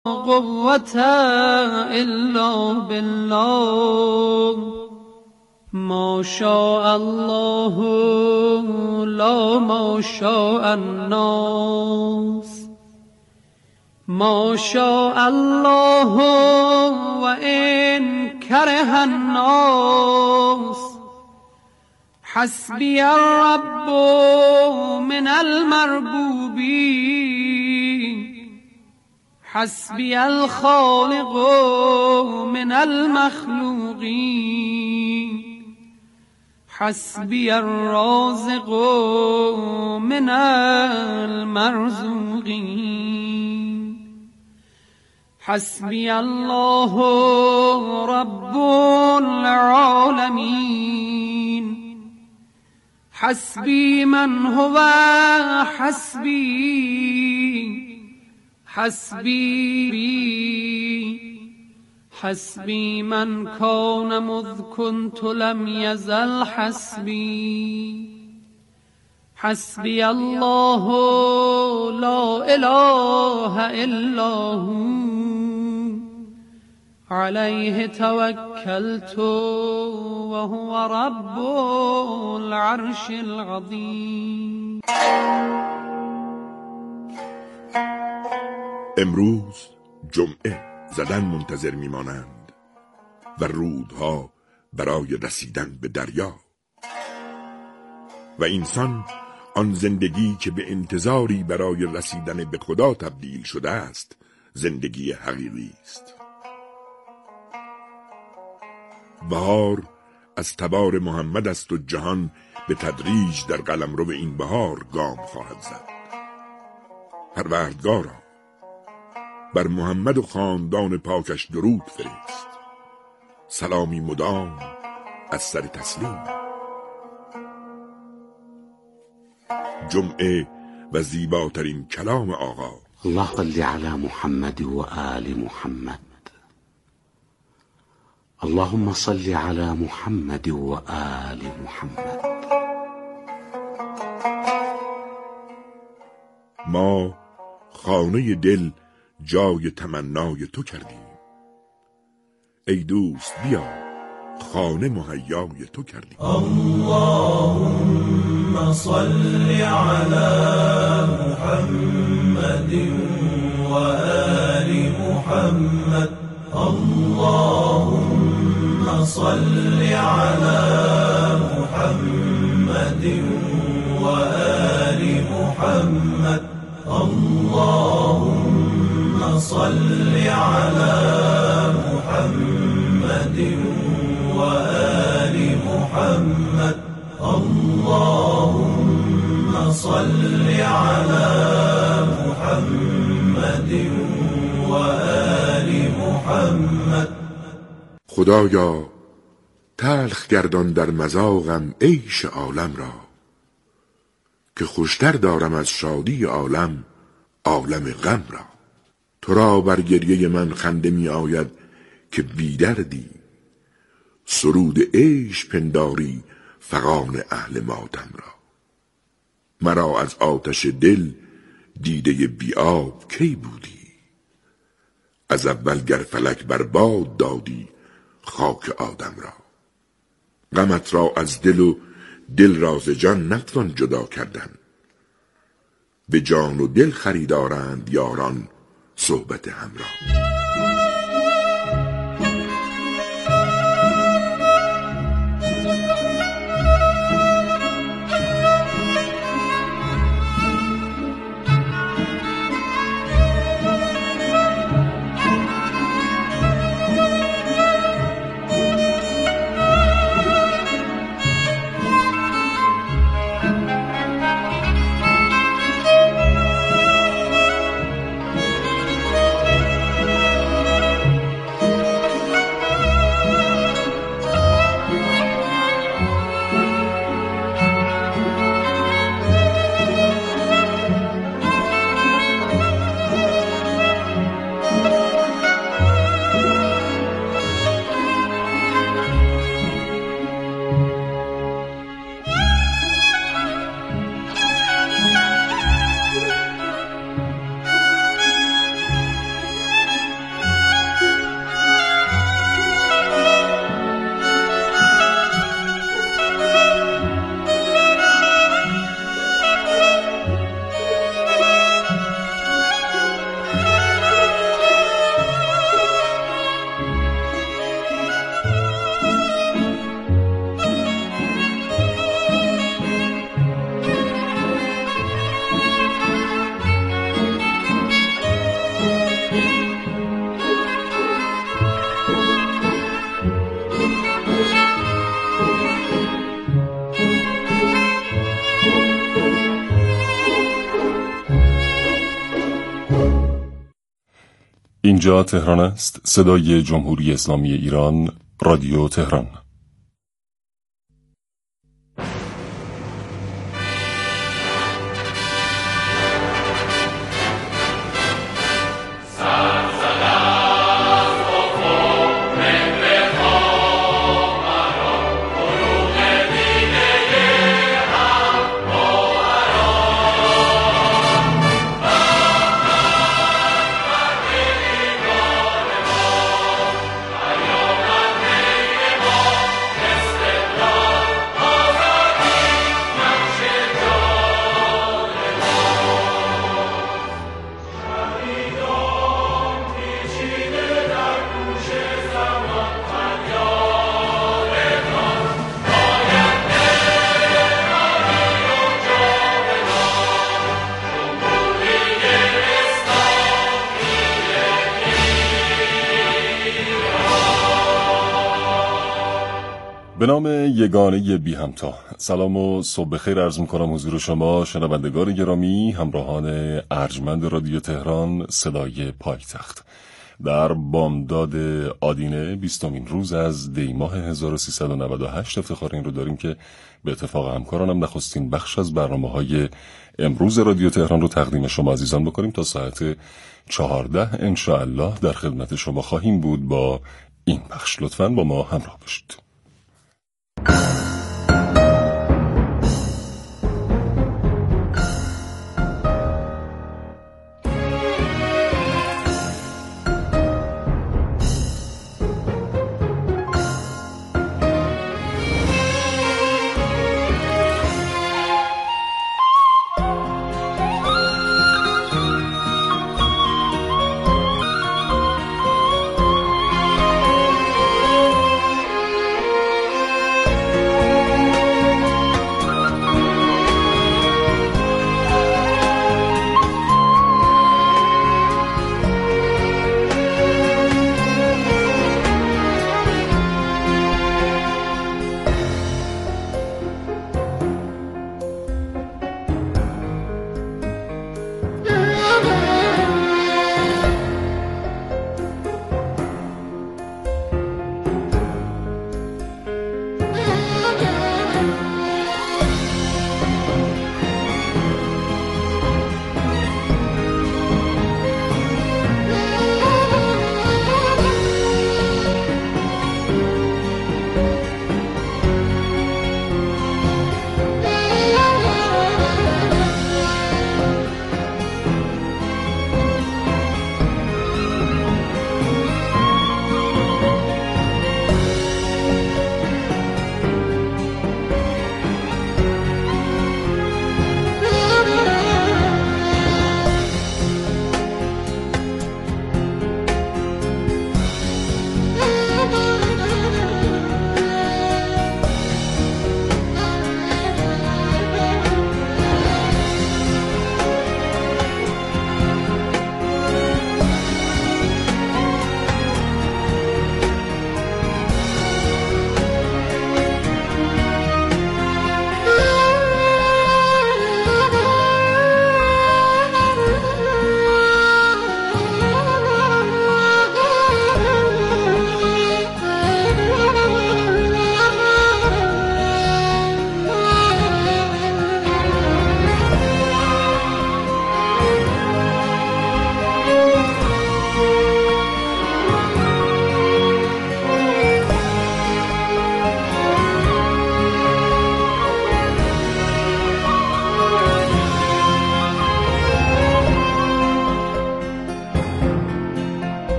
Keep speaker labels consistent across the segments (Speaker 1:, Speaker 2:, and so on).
Speaker 1: قوة إلا بالله ما شاء الله لا ما شاء الناس ما شاء الله وإن كره الناس حسبي الرب من المربوبين حسبي الخالق من المخلوقين حسبي الرازق من المرزوقين حسبي الله رب العالمين حسبي من هو حسبي حسبي من كان مذ كنت لم يزل حسبي حسبي الله لا إله إلا هو عليه توكلت وهو رب العرش العظيم.
Speaker 2: امروز جمعه، زدن منتظر میمانند و رودها برای رسیدن به دریا و انسان آن زندگی که به انتظاری برای رسیدن به خدا تبدیل شده است زندگی حقیقی است. بهار از تبار محمد است و جهان به تدریج در قلمرو این بهار گام خواهد زد. پروردگارا بر محمد و خاندان پاکش درود فرست، سلامی مدام از سر تسلیم. جمعه و زیباترین کلام آقا.
Speaker 3: الله صل علی محمد و آل محمد. اللهم صل علی محمد و آل محمد.
Speaker 2: ما خانه دل جای تمنای تو کردیم، ای دوست بیا خانه مهیای تو کردیم.
Speaker 4: اللهم صل علی محمد و آل محمد. اللهم صل علی محمد و آل محمد. اللهم صل علی محمد و آل محمد. اللهم صل علی محمد و آل محمد.
Speaker 2: خدایا تلخ گردان در مذاقم عیش عالم را، که خوشتر دارم از شادی عالم عالم غم را. تو را بر گریه من خنده می آید که بیدردی، سرود عیش پنداری فغان اهل ماتم را. مرا از آتش دل دیده بی آب کی بودی، از اول گر فلک بر باد دادی خاک آدم را. غمت را از دل و دل را ز جان نتوان جدا کردن، به جان و دل خریدارند یاران صحبت همراه.
Speaker 5: اینجا تهران است، صدای جمهوری اسلامی ایران، رادیو تهران. به نام یگانه بی همتا، سلام و صبح بخیر عرض می‌کنم حضور شما شنوندگان گرامی، همراهان ارجمند رادیو تهران، صدای پایتخت. در بامداد آدینه 20مین روز از دی ماه 1398 افتخار این رو داریم که به اتفاق همکارانم نخستین بخش از برنامه‌های امروز رادیو تهران رو تقدیم شما عزیزان بکنیم. تا ساعت 14 انشاءالله در خدمت شما خواهیم بود با این بخش. لطفاً با ما همراه باشید.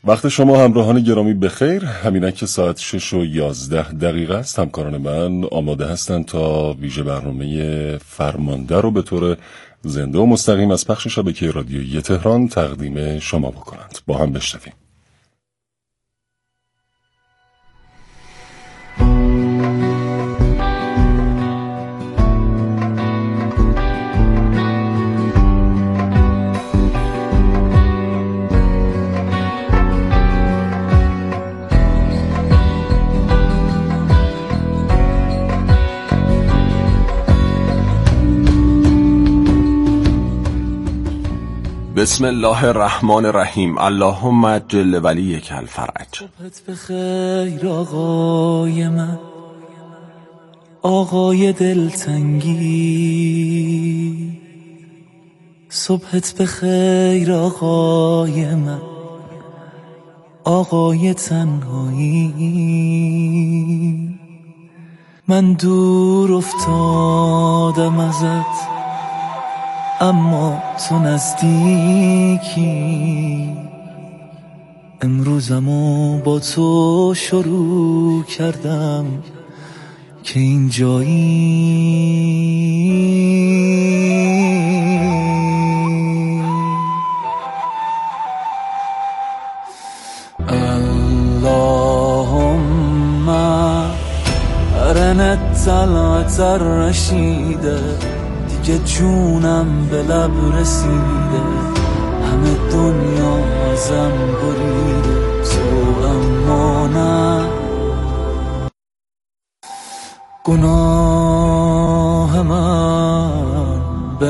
Speaker 5: وقت شما همراهان گرامی بخیر. همینک که ساعت 6:11 است. همکاران من آماده هستند تا ویژه برنامه فرمانده رو به طور زنده و مستقیم از پخش شبکه رادیویی تهران تقدیم شما بکنند. با هم بشنویم.
Speaker 6: بسم الله الرحمن الرحیم. اللهم عجل ولیک الفرج.
Speaker 7: صبحت بخیر آقای من، آقای دلتنگی. صبحت بخیر آقای من، آقای تنهایی. من دور افتادم ازت اما تو نزدیکی. امروزمو با تو شروع کردم که اینجایی. اللهم ارنا الطلعة الرشیده. دیگه جونم به لب رسیده، همه دنیا ازم بریده، تو اما نه. گناه من به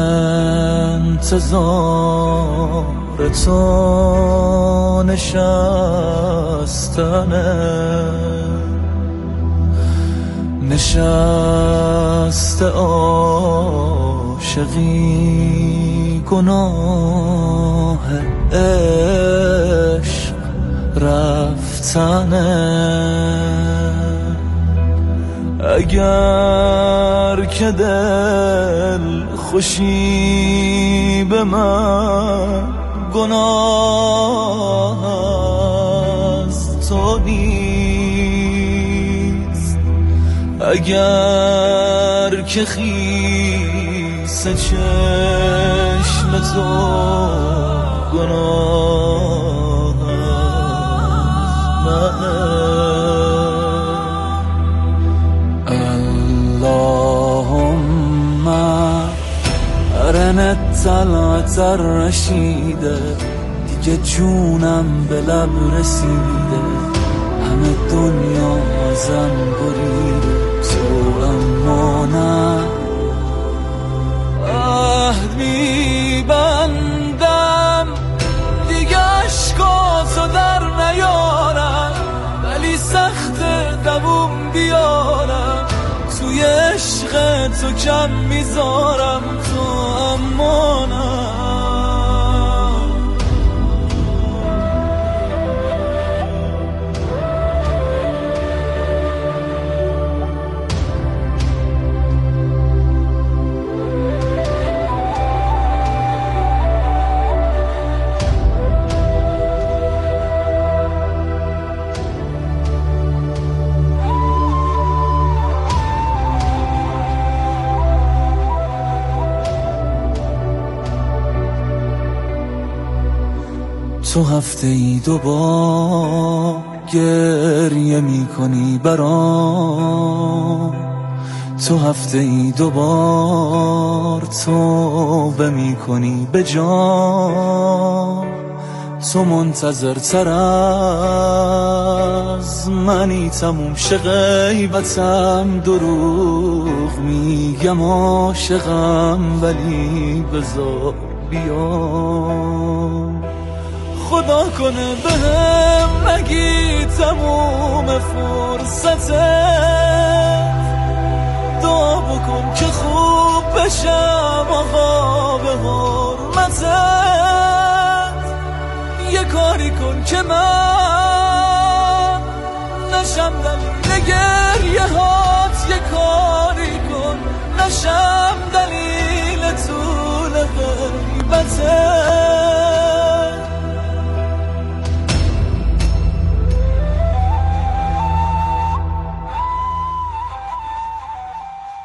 Speaker 7: انتظار تو نشسته عاشقی. گناه عشق رفتنه. اگر که دل خوشی به من، گناه از تو نیست. اگر که خیس چشم تو، گناه منه. اللهم ارنا الطلعة الرشیده. دیگه جونم به لب رسیده، همه دنیا ازم بریده، تو اما نه. عهد میبندم دیگه عشقاتو در نیارم، ولی سخت دووم بیارم. توی عشق تو کم میذارم، تو اما نه. تو هفته ای 2 بار گریه می کنی برام. تو هفته ای 2 بار توبه می کنی به جان. تو منتظرتر از منی، تموم شه غیبتم. دروغ میگم عاشقم، ولی بذار بیام. خدا کنه بهم نگی تموم فرصته. دعا بکن که خوب بشم آقا به حرمتت. یه کاری کن که من نشم دلیل گریه هات. یه کاری کن نشم دلیل طول غیبتت.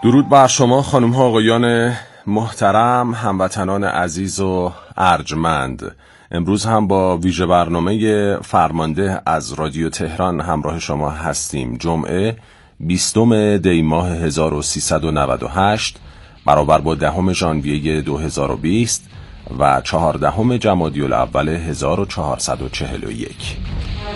Speaker 6: درود بر شما خانم ها آقایان محترم، هموطنان عزیز و ارجمند. امروز هم با ویژه برنامه فرمانده از رادیو تهران همراه شما هستیم. جمعه 20 دی ماه 1398 برابر با 10 ژانویه 2020 و 14 جمادی الاول 1441.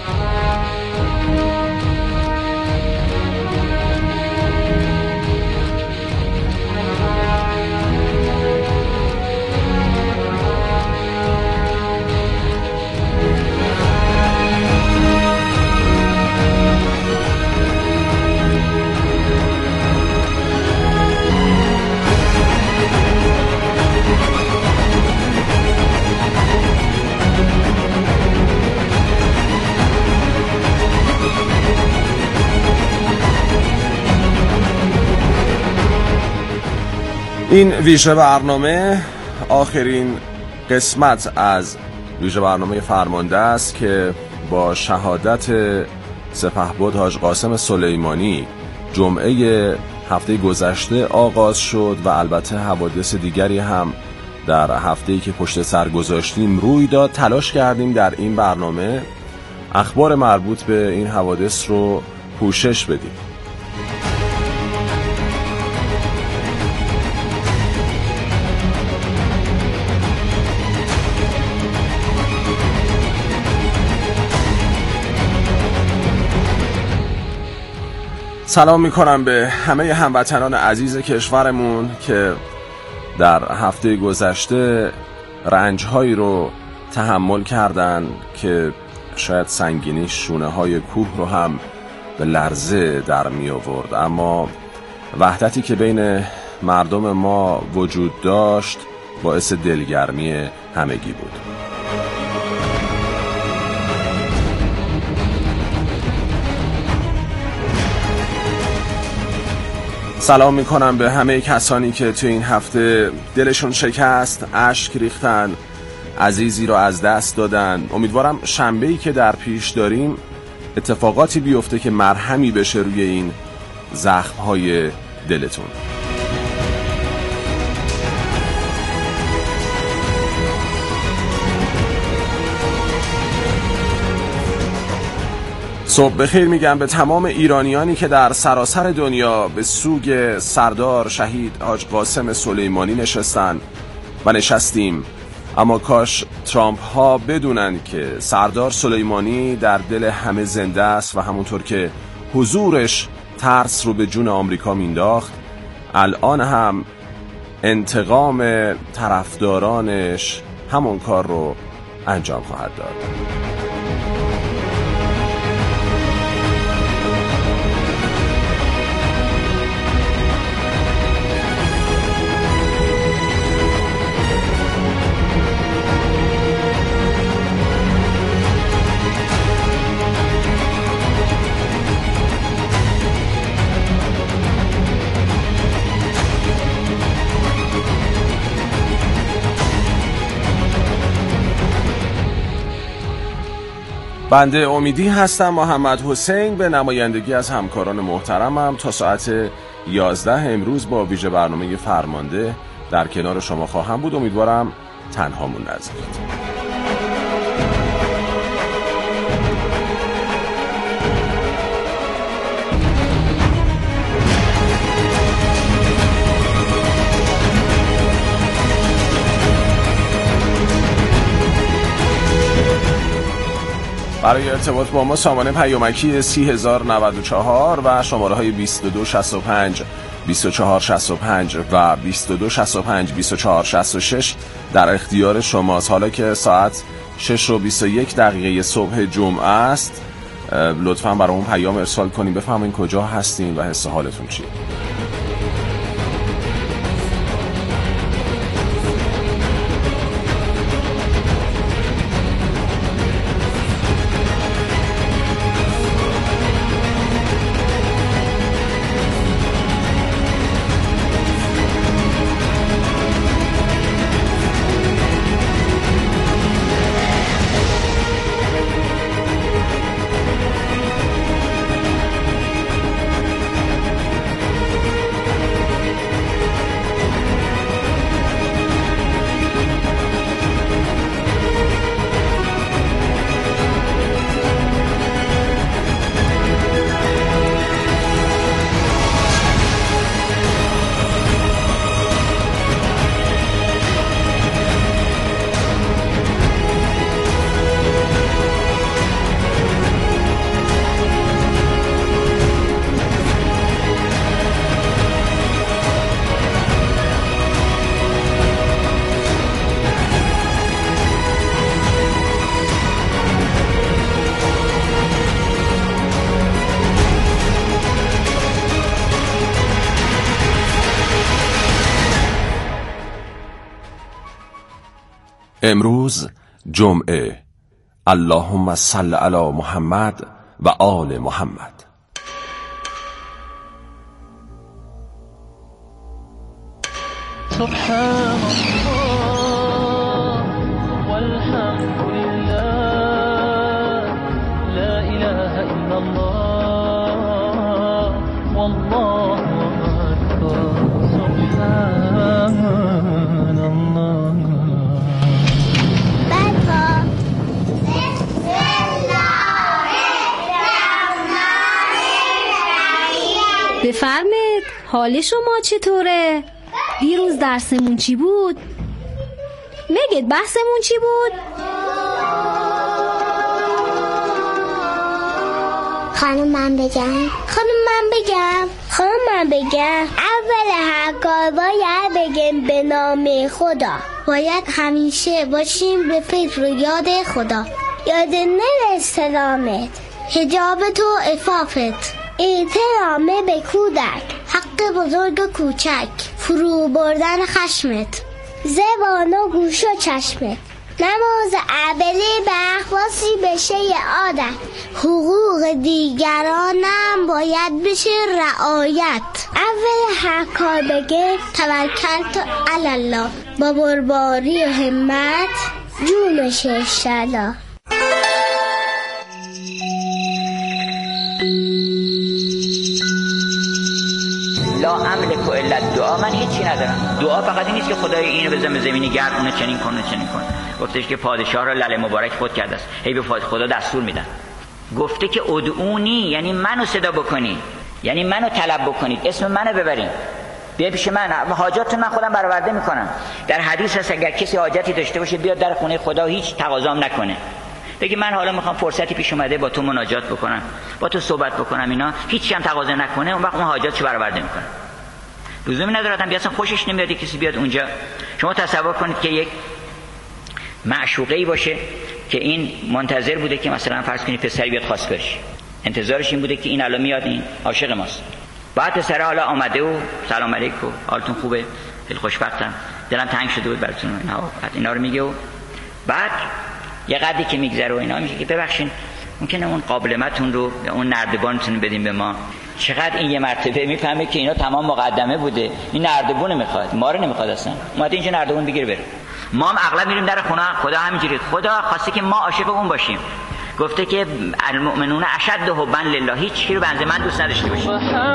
Speaker 6: این ویژه برنامه آخرین قسمت از ویژه برنامه فرمانده است که با شهادت سپهبد حاج قاسم سلیمانی جمعه هفته گذشته آغاز شد و البته حوادث دیگری هم در هفته‌ای که پشت سر گذاشتیم روی داد. تلاش کردیم در این برنامه اخبار مربوط به این حوادث رو پوشش بدیم. سلام میکنم به همه هموطنان عزیز کشورمون که در هفته گذشته رنجهایی رو تحمل کردن که شاید سنگینی شونه های کوه رو هم به لرزه در می آورد، اما وحدتی که بین مردم ما وجود داشت باعث دلگرمی همگی بود. سلام میکنم به همه کسانی که تو این هفته دلشون شکست، اشک ریختن، عزیزی رو از دست دادن. امیدوارم شنبه‌ای که در پیش داریم اتفاقاتی بیفته که مرهمی بشه روی این زخم‌های دلتون. صبح بخیر میگم به تمام ایرانیانی که در سراسر دنیا به سوگ سردار شهید حاج قاسم سلیمانی نشستن و نشستیم، اما کاش ترامپ ها بدونن که سردار سلیمانی در دل همه زنده است و همونطور که حضورش ترس رو به جون آمریکا مینداخت، الان هم انتقام طرفدارانش همون کار رو انجام خواهد داد. بنده امیدی هستم، محمد حسین به نمایندگی از همکاران محترمم تا ساعت 11 امروز با ویژه برنامه فرمانده در کنار شما خواهم بود. امیدوارم تنهامون نذارید. برای ارتباط با ما سامانه پیامکی 30094 و شماره های 2265 2465 و 2265 2466 در اختیار شماست. حالا که ساعت 6:21 صبح جمعه است، لطفاً برامون پیام ارسال کنید، بفهمین کجا هستین و حس حالتون چیه. امروز جمعه. اللهم صل علی محمد و آل محمد.
Speaker 7: سبحان الله والحمد لله لا إله إلا الله والله أكبر سبحان الله.
Speaker 8: بفرمید حال شما چطوره؟ دیروز درسمون چی بود؟ میگید بحثمون چی بود؟
Speaker 9: خانم من بگم اول هر کار باید بگیم به نام خدا. باید همیشه باشیم به فکر و یاد خدا. یاد احترامت، حجاب تو عفافت، احترام به کودک، حق بزرگ و کوچک، فرو بردن خشمت، زبان و گوش و چشمت، نماز اولی به اخواسی بشه عادت، حقوق دیگرانم باید بشه رعایت. اول هر کار بگه توکلت علی الله، با برباری و همت جونش انشالله.
Speaker 10: لا املک الا دعا، من هیچی ندارم. دعا فقط این نیست که خدای اینو بزنه زمینی گردونه چنین کنه. گفتش که پادشاه را لعل مبارک خود کرده است، هی به خدا دستور میدن. گفته که ادعونی یعنی منو صدا بکنید، یعنی منو طلب بکنید، اسم منو ببرید، بیا پیش من، حاجاتتون من خودم برآورده میکنم. در حدیث هست اگر کسی حاجتی داشته باشه بیاد در خونه خدا، هیچ تقاضام نکنه، بگی من حالا میخوام فرصتی پیش اومده با تو مناجات بکنم، با تو صحبت بکنم، اینا هیچ هم تقاضا نکنه، اون وقت اون حاجاتشو برآورده میکنه. لزومی نداره هم اصلا خوشش نمیاد کسی بیاد اونجا. شما تصور کنید که یک معشوقه‌ای باشه که این منتظر بوده که مثلا فرض کنید پسری بیاد خواستگاریش، انتظارش این بوده که این الان میاد، این عاشق ماست. بعد پسر حالا آمده و سلام علیکم، حالتون خوبه، خیلی خوشبختم، دلم تنگ شده بود براتون، اینا رو میگه و بعد یه قدری که میگذره و اینا میگه که ببخشید ممکنه اون قابلمتون رو یا اون نردبانتون بدیم به ما. چقدر این یه مرتبه میفهمه که اینا تمام مقدمه بوده، این نردبون میخواد، ما رو نمیخواد اصلا، اومده اینجا نردبون بگیره بره. ما هم اغلب میریم در خونه خدا همینجوری، خدا خواسته که ما عاشق اون باشیم. گفته که المؤمنون اشد حبا لله، هیچ کی رو بنز من دوست نداشته باشه.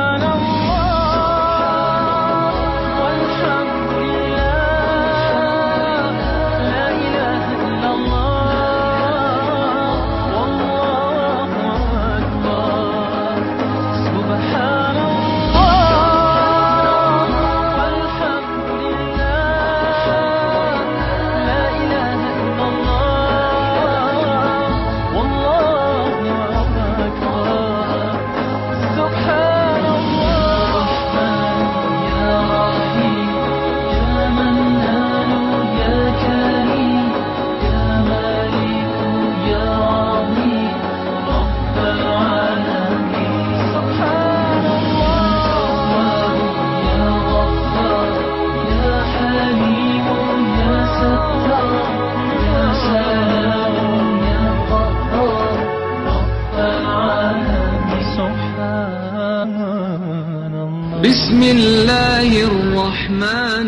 Speaker 1: بسم الله الرحمن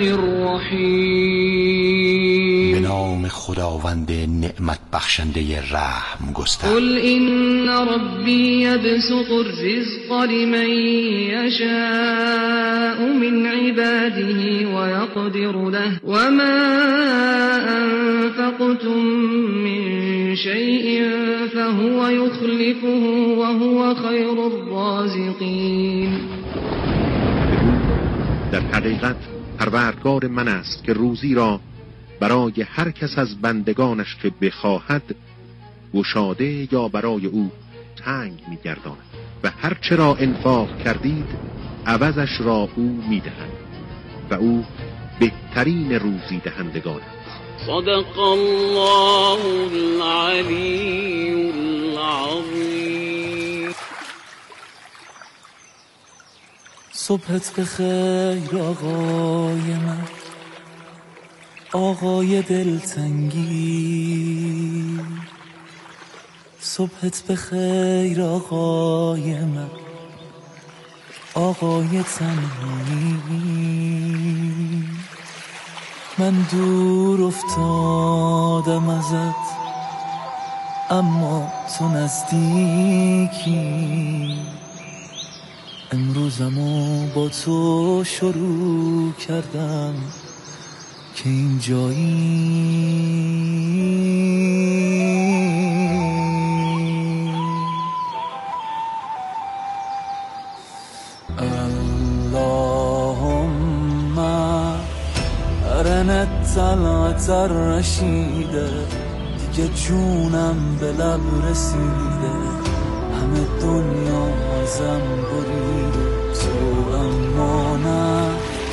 Speaker 1: الرحیم.
Speaker 3: به نام خداوند نعمت بخشنده رحم گستر.
Speaker 1: قل ان ربی یبسط الرزق لمن یشاء من عباده ویقدر له وما انفقتم من شیء فهو یخلفه وهو خیر الرازقین.
Speaker 11: در حقیقت پروردگار من است که روزی را برای هر کس از بندگانش که بخواهد گشاده یا برای او تنگ می‌گرداند و هر چرا انفاق کردید عوضش را او می‌دهد و او بهترین روزی دهندگان است.
Speaker 1: صدق الله العلی العظیم.
Speaker 7: صبحت بخیر آقای من، آقای دلتنگی، صبحت بخیر آقای من، آقای تنهایی. من دور افتادم ازت اما تو نزدیکی، امروزمو با تو شروع کردم که اینجایی. اللهم رنت طلعت الرشیده، دیگه جونم به لب رسیده، همه دنیا ازم بریده تو اما نه.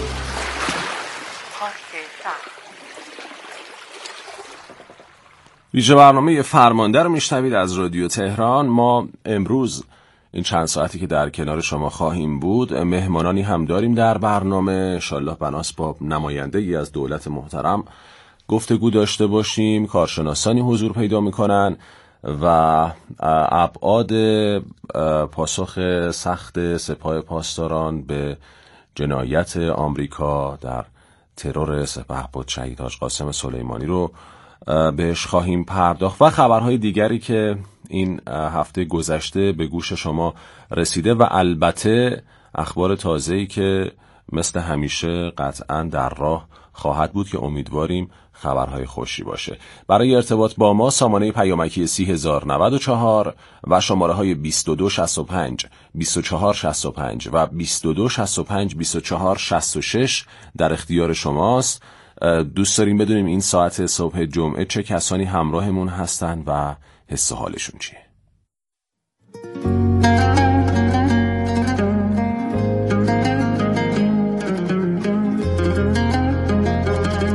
Speaker 6: ویژه برنامه فرمانده رو میشنوید از رادیو تهران. ما امروز این چند ساعتی که در کنار شما خواهیم بود مهمانانی هم داریم در برنامه. انشالله بناس با نماینده ای از دولت محترم گفتگو داشته باشیم. کارشناسانی حضور پیدا میکنن و ابعاد پاسخ سخت سپاه پاسداران به جنایت آمریکا در ترور سپهبد شهید حاج قاسم سلیمانی رو بهش خواهیم پرداخت و خبرهای دیگری که این هفته گذشته به گوش شما رسیده و البته اخبار تازه‌ای که مثل همیشه قطعاً در راه خواهد بود که امیدواریم خبرهای خوشی باشه. برای ارتباط با ما سامانه پیامکی 3094 و شماره های 2265 2465 و 2265 2466 در اختیار شماست. دوست داریم بدونیم این ساعت صبح جمعه چه کسانی همراهمون هستن و حس و حالشون چیه.